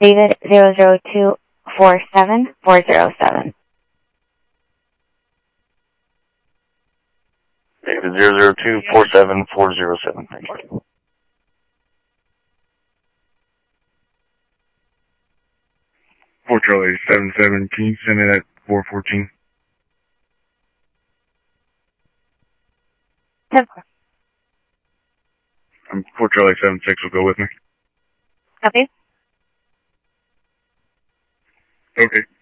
David 00247-407. David 00247-407. Thank you. 4 Charlie 77, can you send it at 414? 10-4. 4 Charlie 76 will go with me. Copy. Okay.